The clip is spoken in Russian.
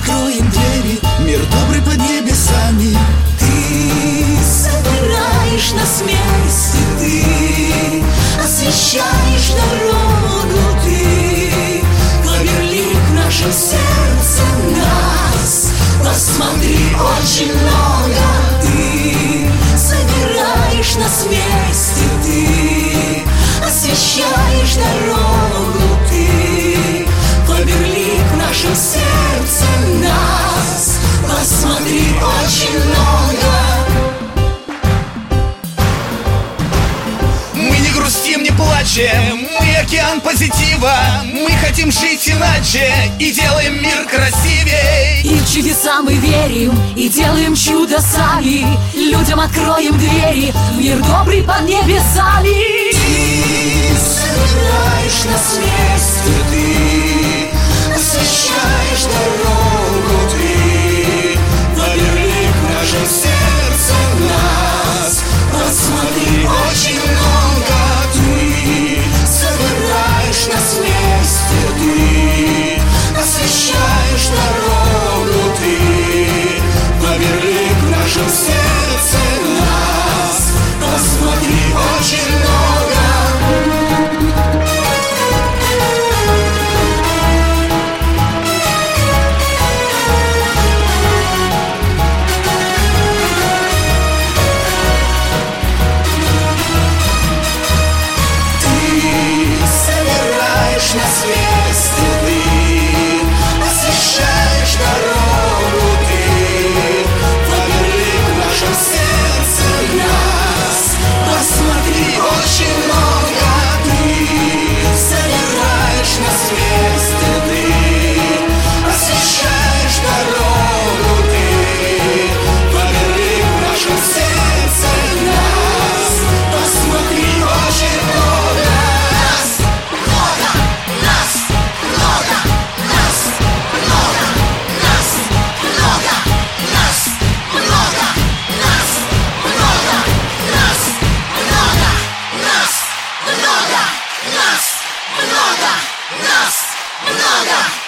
откроем двери, мир добрый под небесами. Ты собираешь нас вместе, ты освещаешь дорогу, ты повели к нашим сердцам нас. Посмотри, очень много. Ты собираешь нас вместе, ты освещаешь дорогу, ты поверни к нашим сердцам нас. Посмотри, очень много. Мы не грустим, не плачем, мы океан позитива. Мы хотим жить иначе и делаем мир красивей. И в чудеса мы верим, и делаем чудо сами. Людям откроем двери, в мир добрый под небесами. Ты собираешь нас вместе, ты освещаешь дорогу, ты поверни к нашим сердцам нас. Посмотри, очень много. Ты собираешь нас вместе, ты освещаешь дорогу, ты поверни к нашим сердцам нас. Посмотри, очень много. Нас вместе, ты освещаешь дорогу, ты поверни к нашим сердцам нас. Посмотри, очень много. Ты собираешь нас вместе, ты освещаешь дорогу, ты поверни к нашим сердцам нас. Посмотри, очень много. Много!